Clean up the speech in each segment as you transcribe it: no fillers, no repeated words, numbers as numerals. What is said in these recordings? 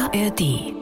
ARD.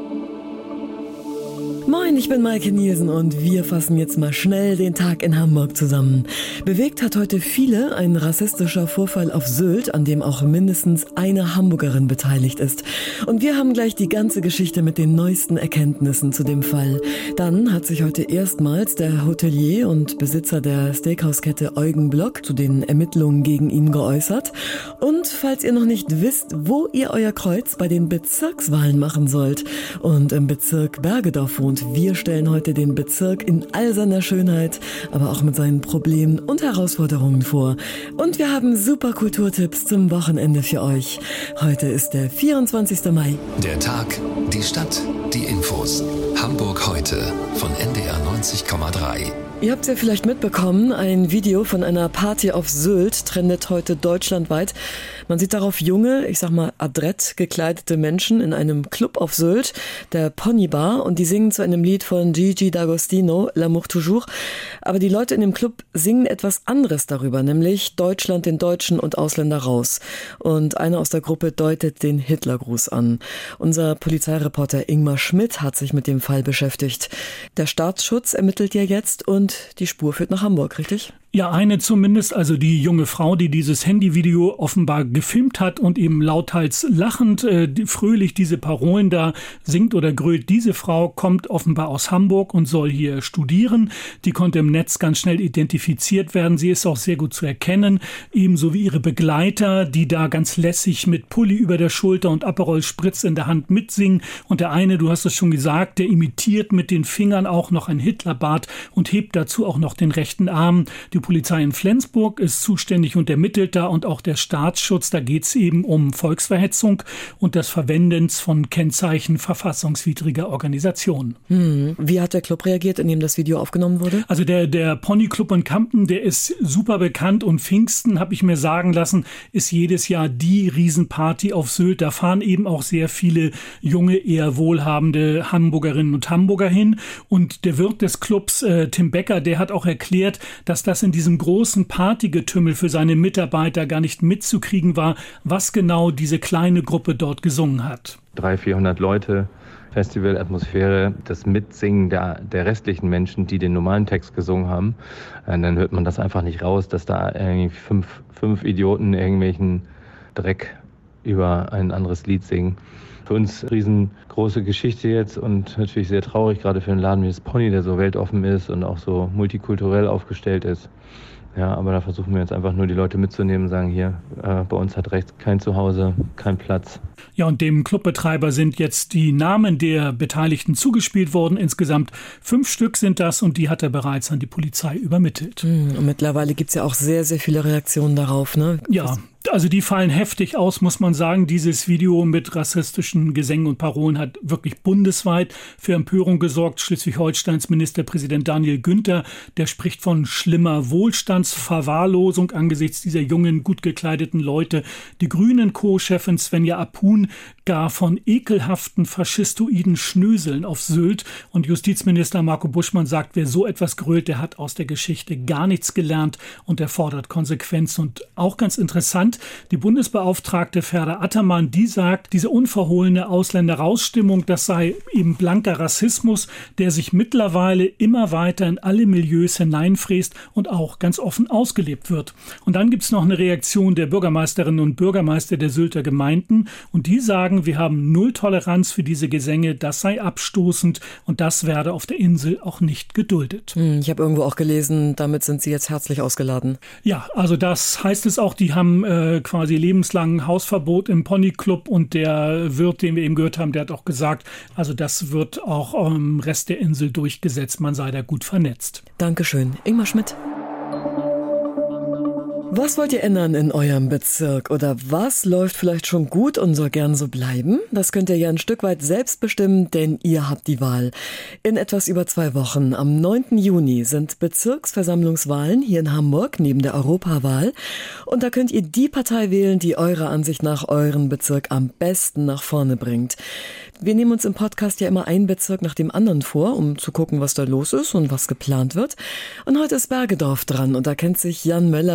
Moin, ich bin Maike Nielsen und wir fassen jetzt mal schnell den Tag in Hamburg zusammen. Bewegt hat heute viele ein rassistischer Vorfall auf Sylt, an dem auch mindestens eine Hamburgerin beteiligt ist. Und wir haben gleich die ganze Geschichte mit den neuesten Erkenntnissen zu dem Fall. Dann hat sich heute erstmals der Hotelier und Besitzer der Steakhouse-Kette Eugen Block zu den Ermittlungen gegen ihn geäußert. Und falls ihr noch nicht wisst, wo ihr euer Kreuz bei den Bezirkswahlen machen sollt und im Bezirk Bergedorf wohnt, wir stellen heute den Bezirk in all seiner Schönheit, aber auch mit seinen Problemen und Herausforderungen vor. Und wir haben super Kulturtipps zum Wochenende für euch. Heute ist der 24. Mai. Der Tag, die Stadt, die Infos. Hamburg heute von NDR 90,3. Ihr habt es ja vielleicht mitbekommen, ein Video von einer Party auf Sylt trendet heute deutschlandweit. Man sieht darauf junge, ich sag mal adrett gekleidete Menschen in einem Club auf Sylt, der Pony Bar, und die singen zu einem Lied von Gigi D'Agostino, L'amour toujours. Aber die Leute in dem Club singen etwas anderes darüber, nämlich Deutschland den Deutschen und Ausländer raus. Und einer aus der Gruppe deutet den Hitlergruß an. Unser Polizeireporter Ingmar Schmidt hat sich mit dem Fall beschäftigt. Der Staatsschutz ermittelt ja jetzt und die Spur führt nach Hamburg, richtig? Ja, eine zumindest, also die junge Frau, die dieses Handyvideo offenbar gefilmt hat und eben lauthals lachend, fröhlich diese Parolen da singt oder grölt. Diese Frau kommt offenbar aus Hamburg und soll hier studieren. Die konnte im Netz ganz schnell identifiziert werden. Sie ist auch sehr gut zu erkennen, ebenso wie ihre Begleiter, die da ganz lässig mit Pulli über der Schulter und Aperol Spritz in der Hand mitsingen. Und der eine, du hast es schon gesagt, der imitiert mit den Fingern auch noch ein Hitlerbart und hebt dazu auch noch den rechten Arm. Die Polizei in Flensburg ist zuständig und ermittelt da, und auch der Staatsschutz. Da geht es eben um Volksverhetzung und das Verwenden von Kennzeichen verfassungswidriger Organisationen. Wie hat der Club reagiert, in dem das Video aufgenommen wurde? Also der Pony Club in Kampen, der ist super bekannt, und Pfingsten, habe ich mir sagen lassen, ist jedes Jahr die Riesenparty auf Sylt. Da fahren eben auch sehr viele junge, eher wohlhabende Hamburgerinnen und Hamburger hin. Und der Wirt des Clubs, Tim Becker, der hat auch erklärt, dass das in diesem großen Partygetümmel für seine Mitarbeiter gar nicht mitzukriegen war, was genau diese kleine Gruppe dort gesungen hat. 300-400 Leute, Festivalatmosphäre, das Mitsingen der restlichen Menschen, die den normalen Text gesungen haben. Dann hört man das einfach nicht raus, dass da irgendwie fünf Idioten irgendwelchen Dreck über ein anderes Lied singen. Für uns riesengroße Geschichte jetzt und natürlich sehr traurig, gerade für einen Laden wie das Pony, der so weltoffen ist und auch so multikulturell aufgestellt ist. Ja, aber da versuchen wir jetzt einfach nur die Leute mitzunehmen und sagen, hier, bei uns hat rechts kein Zuhause, kein Platz. Ja, und dem Clubbetreiber sind jetzt die Namen der Beteiligten zugespielt worden. Insgesamt 5 Stück sind das, und die hat er bereits an die Polizei übermittelt. Und mittlerweile gibt es ja auch sehr, sehr viele Reaktionen darauf, ne? Ja. Also die fallen heftig aus, muss man sagen. Dieses Video mit rassistischen Gesängen und Parolen hat wirklich bundesweit für Empörung gesorgt. Schleswig-Holsteins Ministerpräsident Daniel Günther, der spricht von schlimmer Wohlstandsverwahrlosung angesichts dieser jungen, gut gekleideten Leute. Die Grünen-Co-Chefin Svenja Apun gar von ekelhaften faschistoiden Schnöseln auf Sylt. Und Justizminister Marco Buschmann sagt, wer so etwas grölt, der hat aus der Geschichte gar nichts gelernt, und er fordert Konsequenz. Und auch ganz interessant, die Bundesbeauftragte Ferda Attermann, die sagt, diese unverhohlene Ausländerrausstimmung, das sei eben blanker Rassismus, der sich mittlerweile immer weiter in alle Milieus hineinfräst und auch ganz offen ausgelebt wird. Und dann gibt es noch eine Reaktion der Bürgermeisterinnen und Bürgermeister der Sylter Gemeinden, und die sagen, wir haben null Toleranz für diese Gesänge, das sei abstoßend und das werde auf der Insel auch nicht geduldet. Ich habe irgendwo auch gelesen, damit sind sie jetzt herzlich ausgeladen. Ja, also das heißt es auch, die haben quasi lebenslang Hausverbot im Ponyclub, und der Wirt, den wir eben gehört haben, der hat auch gesagt, also das wird auch im Rest der Insel durchgesetzt, man sei da gut vernetzt. Dankeschön. Ingmar Schmidt. Was wollt ihr ändern in eurem Bezirk? Oder was läuft vielleicht schon gut und soll gern so bleiben? Das könnt ihr ja ein Stück weit selbst bestimmen, denn ihr habt die Wahl. In etwas über 2 Wochen, am 9. Juni, sind Bezirksversammlungswahlen hier in Hamburg neben der Europawahl. Und da könnt ihr die Partei wählen, die eurer Ansicht nach euren Bezirk am besten nach vorne bringt. Wir nehmen uns im Podcast ja immer einen Bezirk nach dem anderen vor, um zu gucken, was da los ist und was geplant wird. Und heute ist Bergedorf dran, und da kennt sich Jan Möller besonders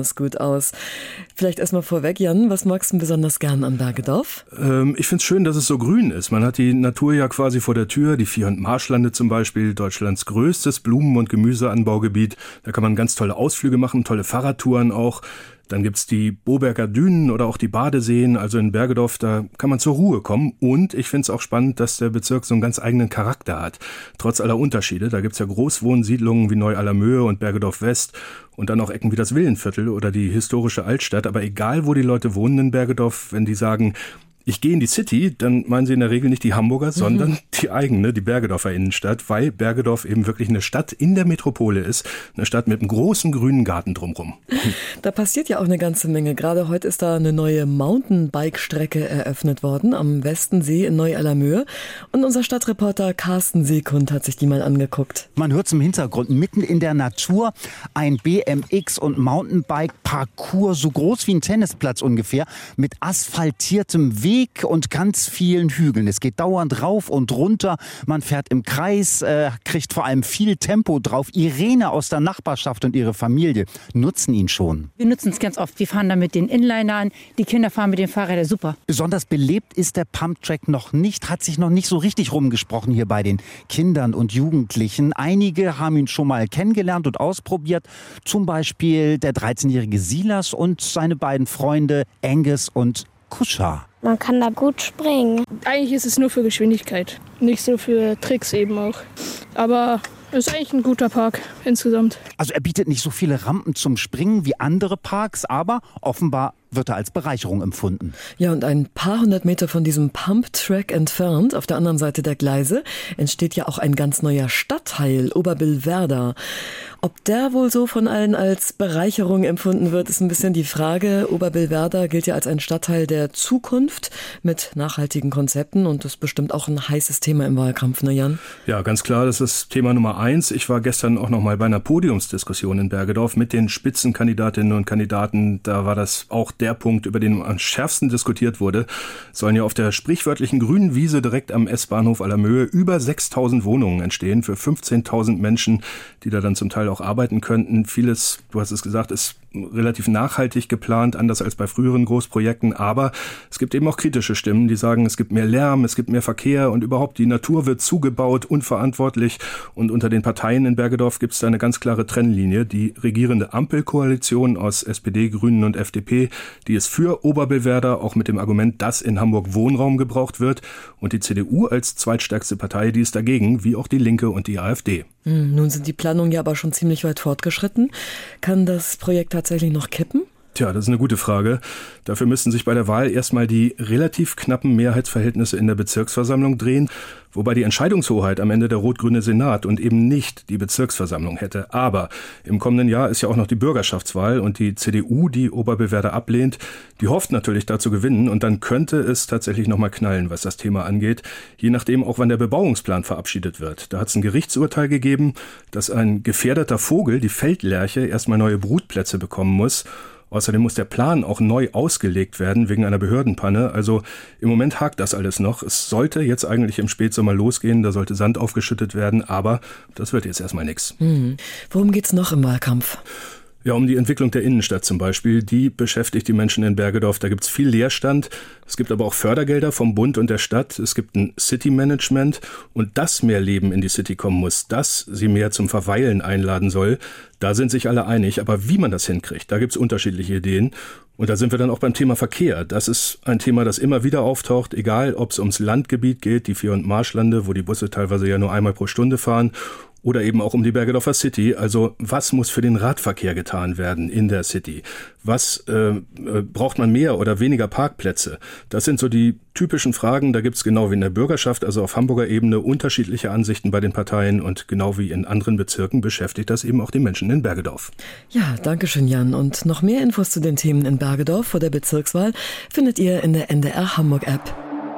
besonders gut aus. Vielleicht erstmal vorweg, Jan, was magst du besonders gern an Bergedorf? Ich finde es schön, dass es so grün ist. Man hat die Natur ja quasi vor der Tür. Die Vier- und Marschlande zum Beispiel, Deutschlands größtes Blumen- und Gemüseanbaugebiet. Da kann man ganz tolle Ausflüge machen, tolle Fahrradtouren auch. Dann gibt's die Boberger Dünen oder auch die Badeseen. Also in Bergedorf, da kann man zur Ruhe kommen. Und ich finde es auch spannend, dass der Bezirk so einen ganz eigenen Charakter hat. Trotz aller Unterschiede. Da gibt's ja Großwohnsiedlungen wie Neu-Allermöhe und Bergedorf West. Und dann auch Ecken wie das Villenviertel oder die historische Altstadt. Aber egal, wo die Leute wohnen in Bergedorf, wenn die sagen, ich gehe in die City, dann meinen sie in der Regel nicht die Hamburger, sondern die eigene, die Bergedorfer Innenstadt, weil Bergedorf eben wirklich eine Stadt in der Metropole ist, eine Stadt mit einem großen grünen Garten drumherum. Da passiert ja auch eine ganze Menge. Gerade heute ist da eine neue Mountainbike-Strecke eröffnet worden am Westensee in Neu-Allermöhe. Und unser Stadtreporter Carsten Seekund hat sich die mal angeguckt. Man hört es im Hintergrund, mitten in der Natur, ein BMX- und Mountainbike-Parcours, so groß wie ein Tennisplatz ungefähr, mit asphaltiertem Weg und ganz vielen Hügeln. Es geht dauernd rauf und runter. Man fährt im Kreis, kriegt vor allem viel Tempo drauf. Irene aus der Nachbarschaft und ihre Familie nutzen ihn schon. Wir nutzen es ganz oft. Wir fahren da mit den Inlinern. Die Kinder fahren mit den Fahrrädern. Super. Besonders belebt ist der Pumptrack noch nicht, hat sich noch nicht so richtig rumgesprochen hier bei den Kindern und Jugendlichen. Einige haben ihn schon mal kennengelernt und ausprobiert. Zum Beispiel der 13-jährige Silas und seine beiden Freunde Angus und Kuscha. Man kann da gut springen. Eigentlich ist es nur für Geschwindigkeit, nicht so für Tricks eben auch. Aber es ist eigentlich ein guter Park insgesamt. Also er bietet nicht so viele Rampen zum Springen wie andere Parks, aber offenbar wird er als Bereicherung empfunden. Ja, und ein paar hundert Meter von diesem Pump-Track entfernt, auf der anderen Seite der Gleise, entsteht ja auch ein ganz neuer Stadtteil, Oberbillwerder. Ob der wohl so von allen als Bereicherung empfunden wird, ist ein bisschen die Frage. Oberbillwerder gilt ja als ein Stadtteil der Zukunft mit nachhaltigen Konzepten und das ist bestimmt auch ein heißes Thema im Wahlkampf, ne Jan? Ja, ganz klar, das ist Thema Nummer 1. Ich war gestern auch noch mal bei einer Podiumsdiskussion in Bergedorf mit den Spitzenkandidatinnen und Kandidaten. Da war das auch der Punkt, über den am schärfsten diskutiert wurde. Sollen ja auf der sprichwörtlichen grünen Wiese direkt am S-Bahnhof Allermöhe über 6.000 Wohnungen entstehen für 15.000 Menschen, die da dann zum Teil auch arbeiten könnten. Vieles, du hast es gesagt, ist relativ nachhaltig geplant, anders als bei früheren Großprojekten. Aber es gibt eben auch kritische Stimmen, die sagen, es gibt mehr Lärm, es gibt mehr Verkehr und überhaupt die Natur wird zugebaut, unverantwortlich. Und unter den Parteien in Bergedorf gibt es da eine ganz klare Trennlinie. Die regierende Ampelkoalition aus SPD, Grünen und FDP, die ist für Oberbillwerder, auch mit dem Argument, dass in Hamburg Wohnraum gebraucht wird. Und die CDU als zweitstärkste Partei, die ist dagegen, wie auch die Linke und die AfD. Nun sind die Planungen ja aber schon ziemlich weit fortgeschritten. Kann das Projekt tatsächlich noch kippen? Tja, das ist eine gute Frage. Dafür müssten sich bei der Wahl erstmal die relativ knappen Mehrheitsverhältnisse in der Bezirksversammlung drehen, wobei die Entscheidungshoheit am Ende der rot-grüne Senat und eben nicht die Bezirksversammlung hätte. Aber im kommenden Jahr ist ja auch noch die Bürgerschaftswahl und die CDU, die Oberbillwerder ablehnt, die hofft natürlich da zu gewinnen und dann könnte es tatsächlich nochmal knallen, was das Thema angeht, je nachdem auch wann der Bebauungsplan verabschiedet wird. Da hat es ein Gerichtsurteil gegeben, dass ein gefährdeter Vogel, die Feldlerche, erstmal neue Brutplätze bekommen muss. Außerdem muss der Plan auch neu ausgelegt werden wegen einer Behördenpanne. Also im Moment hakt das alles noch. Es sollte jetzt eigentlich im Spätsommer losgehen, da sollte Sand aufgeschüttet werden, aber das wird jetzt erstmal nichts. Worum geht's noch im Wahlkampf? Ja, um die Entwicklung der Innenstadt zum Beispiel. Die beschäftigt die Menschen in Bergedorf. Da gibt's viel Leerstand. Es gibt aber auch Fördergelder vom Bund und der Stadt. Es gibt ein City-Management. Und dass mehr Leben in die City kommen muss, dass sie mehr zum Verweilen einladen soll, da sind sich alle einig. Aber wie man das hinkriegt, da gibt's unterschiedliche Ideen. Und da sind wir dann auch beim Thema Verkehr. Das ist ein Thema, das immer wieder auftaucht, egal ob es ums Landgebiet geht, die Vier- und Marschlande, wo die Busse teilweise ja nur einmal pro Stunde fahren, oder eben auch um die Bergedorfer City. Also was muss für den Radverkehr getan werden in der City? Was braucht man mehr oder weniger Parkplätze? Das sind so die typischen Fragen. Da gibt's genau wie in der Bürgerschaft, also auf Hamburger Ebene, unterschiedliche Ansichten bei den Parteien. Und genau wie in anderen Bezirken beschäftigt das eben auch die Menschen in Bergedorf. Ja, danke schön, Jan. Und noch mehr Infos zu den Themen in Bergedorf vor der Bezirkswahl findet ihr in der NDR Hamburg App.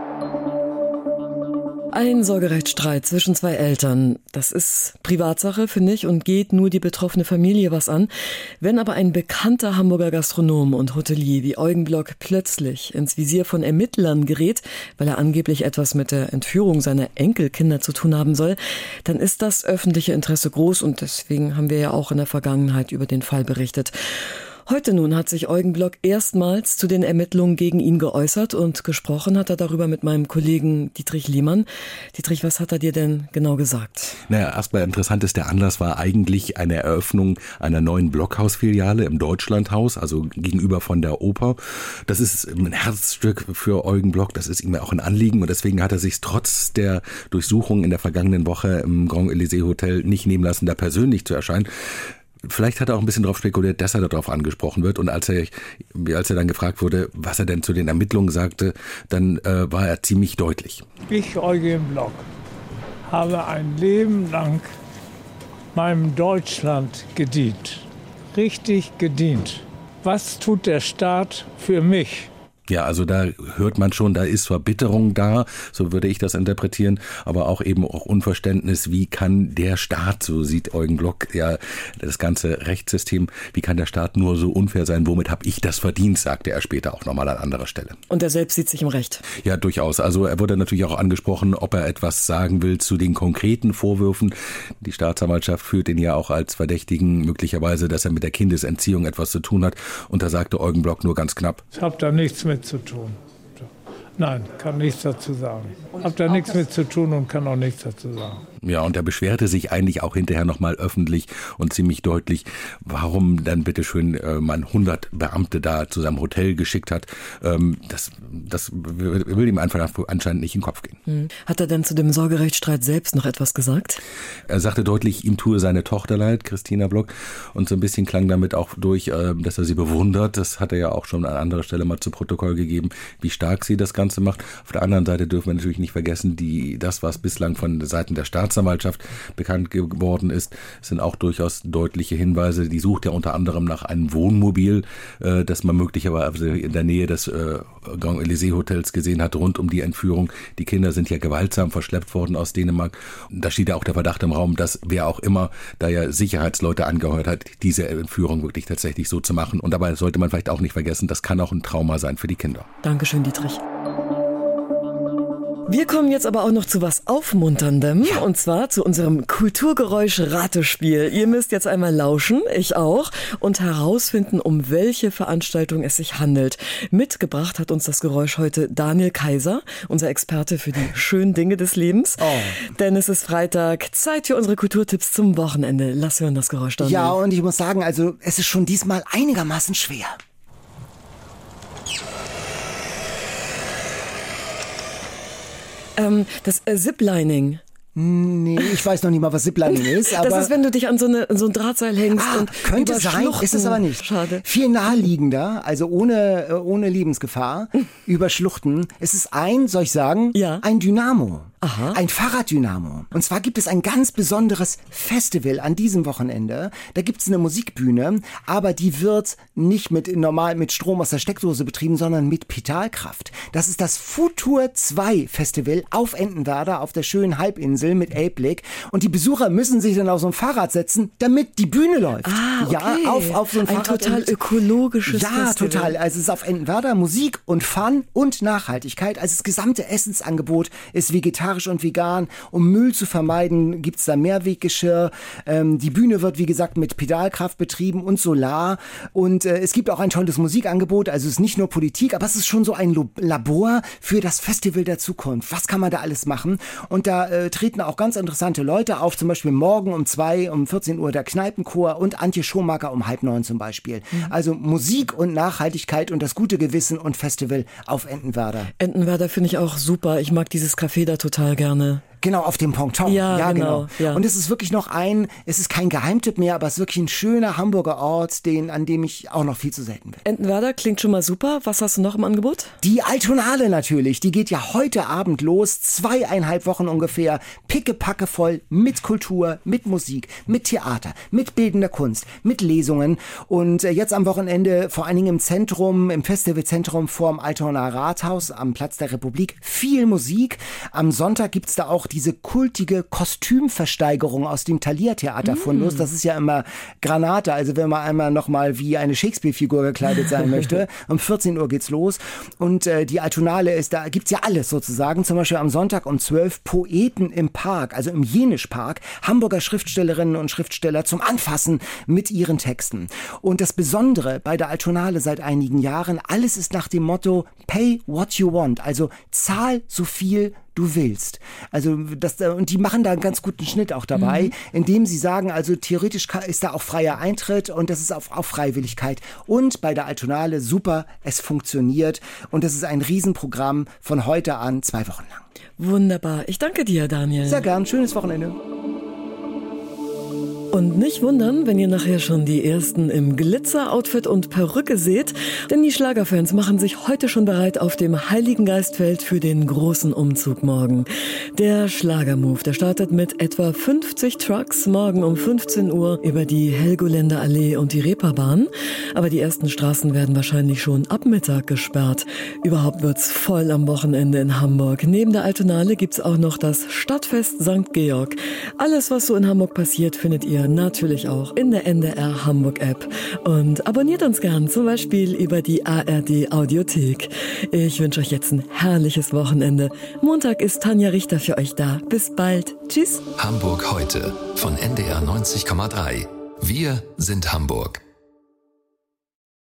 Ein Sorgerechtsstreit zwischen zwei Eltern, das ist Privatsache, finde ich, und geht nur die betroffene Familie was an. Wenn aber ein bekannter Hamburger Gastronom und Hotelier wie Eugen Block plötzlich ins Visier von Ermittlern gerät, weil er angeblich etwas mit der Entführung seiner Enkelkinder zu tun haben soll, dann ist das öffentliche Interesse groß und deswegen haben wir ja auch in der Vergangenheit über den Fall berichtet. Heute nun hat sich Eugen Block erstmals zu den Ermittlungen gegen ihn geäußert und gesprochen hat er darüber mit meinem Kollegen Dietrich Lehmann. Dietrich, was hat er dir denn genau gesagt? Naja, erstmal interessant ist, der Anlass war eigentlich eine Eröffnung einer neuen Blockhaus-Filiale im Deutschlandhaus, also gegenüber von der Oper. Das ist ein Herzstück für Eugen Block, das ist ihm auch ein Anliegen und deswegen hat er sich trotz der Durchsuchung in der vergangenen Woche im Grand Elysée Hotel nicht nehmen lassen, da persönlich zu erscheinen. Vielleicht hat er auch ein bisschen darauf spekuliert, dass er darauf angesprochen wird. Und als er dann gefragt wurde, was er denn zu den Ermittlungen sagte, dann war er ziemlich deutlich. Ich, Eugen Block, habe ein Leben lang meinem Deutschland gedient. Richtig gedient. Was tut der Staat für mich? Ja, also da hört man schon, da ist Verbitterung da, so würde ich das interpretieren, aber auch eben auch Unverständnis, wie kann der Staat, so sieht Eugen Block ja das ganze Rechtssystem, wie kann der Staat nur so unfair sein, womit habe ich das verdient, sagte er später auch nochmal an anderer Stelle. Und er selbst sieht sich im Recht? Ja, durchaus. Also er wurde natürlich auch angesprochen, ob er etwas sagen will zu den konkreten Vorwürfen. Die Staatsanwaltschaft führt ihn ja auch als Verdächtigen möglicherweise, dass er mit der Kindesentziehung etwas zu tun hat und da sagte Eugen Block nur ganz knapp. Ich habe da nichts mit zu tun. Nein, kann nichts dazu sagen. Hab da nichts mit zu tun und kann auch nichts dazu sagen. Ja, und er beschwerte sich eigentlich auch hinterher nochmal öffentlich und ziemlich deutlich, warum dann bitteschön man 100 Beamte da zu seinem Hotel geschickt hat. Das will ihm einfach anscheinend nicht in den Kopf gehen. Hat er denn zu dem Sorgerechtsstreit selbst noch etwas gesagt? Er sagte deutlich, ihm tue seine Tochter leid, Christina Block. Und so ein bisschen klang damit auch durch, dass er sie bewundert. Das hat er ja auch schon an anderer Stelle mal zu Protokoll gegeben, wie stark sie das Ganze macht. Auf der anderen Seite dürfen wir natürlich nicht vergessen, das, was bislang von Seiten der Staatsanwaltschaft bekannt geworden ist, sind auch durchaus deutliche Hinweise. Die sucht ja unter anderem nach einem Wohnmobil, das man möglicherweise in der Nähe des Grand Elysée Hotels gesehen hat, rund um die Entführung. Die Kinder sind ja gewaltsam verschleppt worden aus Dänemark. Da steht ja auch der Verdacht im Raum, dass wer auch immer da ja Sicherheitsleute angehört hat, diese Entführung wirklich tatsächlich so zu machen. Und dabei sollte man vielleicht auch nicht vergessen, das kann auch ein Trauma sein für die Kinder. Dankeschön, Dietrich. Wir kommen jetzt aber auch noch zu was Aufmunterndem, und zwar zu unserem Kulturgeräusch-Ratespiel. Ihr müsst jetzt einmal lauschen, ich auch, und herausfinden, um welche Veranstaltung es sich handelt. Mitgebracht hat uns das Geräusch heute Daniel Kaiser, unser Experte für die schönen Dinge des Lebens. Denn es ist Freitag, Zeit für unsere Kulturtipps zum Wochenende. Lass hören das Geräusch, Daniel. Ja, und ich muss sagen, also es ist schon diesmal einigermaßen schwer. Das Ziplining. Nee, ich weiß noch nicht mal, was Ziplining ist. Aber das ist, wenn du dich an so ein Drahtseil hängst. Und könnte sein, ist es aber nicht. Schade. Viel naheliegender, also ohne Lebensgefahr, über Schluchten. Es ist ein Dynamo. Aha. Ein Fahrraddynamo. Und zwar gibt es ein ganz besonderes Festival an diesem Wochenende. Da gibt es eine Musikbühne, aber die wird nicht mit Strom aus der Steckdose betrieben, sondern mit Pedalkraft. Das ist das Futur 2 Festival auf Entenwerder auf der schönen Halbinsel mit Elbblick. Und die Besucher müssen sich dann auf so ein Fahrrad setzen, damit die Bühne läuft. Okay. Ja, auf so ein Fahrrad. Ein total ökologisches Festival. Ja, total. Also es ist auf Entenwerder Musik und Fun und Nachhaltigkeit. Also das gesamte Essensangebot ist vegetarisch und vegan. Um Müll zu vermeiden, gibt's da Mehrweggeschirr. Die Bühne wird, wie gesagt, mit Pedalkraft betrieben und Solar. Und es gibt auch ein tolles Musikangebot. Also es ist nicht nur Politik, aber es ist schon so ein Labor für das Festival der Zukunft. Was kann man da alles machen? Und da treten auch ganz interessante Leute auf. Zum Beispiel morgen um 14 Uhr der Kneipenchor und Antje Schomaker um 8:30 zum Beispiel. Also Musik und Nachhaltigkeit und das gute Gewissen und Festival auf Entenwerder. Entenwerder finde ich auch super. Ich mag dieses Café da total gerne. Genau, auf dem Ponton. Ja, genau. Ja. Und es ist wirklich es ist kein Geheimtipp mehr, aber es ist wirklich ein schöner Hamburger Ort, an dem ich auch noch viel zu selten bin. Entenwerder klingt schon mal super. Was hast du noch im Angebot? Die Altonale natürlich. Die geht ja heute Abend los. 2,5 Wochen ungefähr. Pickepacke voll mit Kultur, mit Musik, mit Theater, mit bildender Kunst, mit Lesungen. Und jetzt am Wochenende vor allen Dingen im Zentrum, im Festivalzentrum vorm Altonaer Rathaus am Platz der Republik viel Musik. Am Sonntag gibt's da auch diese kultige Kostümversteigerung aus dem Thalia-Theater-Fundus. Das ist ja immer Granate, also wenn man einmal nochmal wie eine Shakespeare-Figur gekleidet sein möchte. Um 14 Uhr geht's los. Und die Altonale ist, da gibt's ja alles sozusagen. Zum Beispiel am Sonntag um 12 Poeten im Park, also im Jenisch-Park. Hamburger Schriftstellerinnen und Schriftsteller zum Anfassen mit ihren Texten. Und das Besondere bei der Altonale seit einigen Jahren, alles ist nach dem Motto Pay what you want, also zahl so viel du willst. Also und die machen da einen ganz guten Schnitt auch dabei, indem sie sagen, also theoretisch ist da auch freier Eintritt und das ist auf Freiwilligkeit. Und bei der Altonale super, es funktioniert und das ist ein Riesenprogramm von heute an 2 Wochen lang. Wunderbar. Ich danke dir, Daniel. Sehr gern. Schönes Wochenende. Und nicht wundern, wenn ihr nachher schon die ersten im Glitzer-Outfit und Perücke seht, denn die Schlagerfans machen sich heute schon bereit auf dem Heiligengeistfeld für den großen Umzug morgen. Der Schlagermove, der startet mit etwa 50 Trucks morgen um 15 Uhr über die Helgoländer Allee und die Reeperbahn. Aber die ersten Straßen werden wahrscheinlich schon ab Mittag gesperrt. Überhaupt wird's voll am Wochenende in Hamburg. Neben der Altonale gibt's auch noch das Stadtfest St. Georg. Alles, was so in Hamburg passiert, findet ihr natürlich auch in der NDR Hamburg App. Und abonniert uns gern, zum Beispiel über die ARD Audiothek. Ich wünsche euch jetzt ein herrliches Wochenende. Montag ist Tanja Richter für euch da. Bis bald. Tschüss. Hamburg heute von NDR 90,3. Wir sind Hamburg.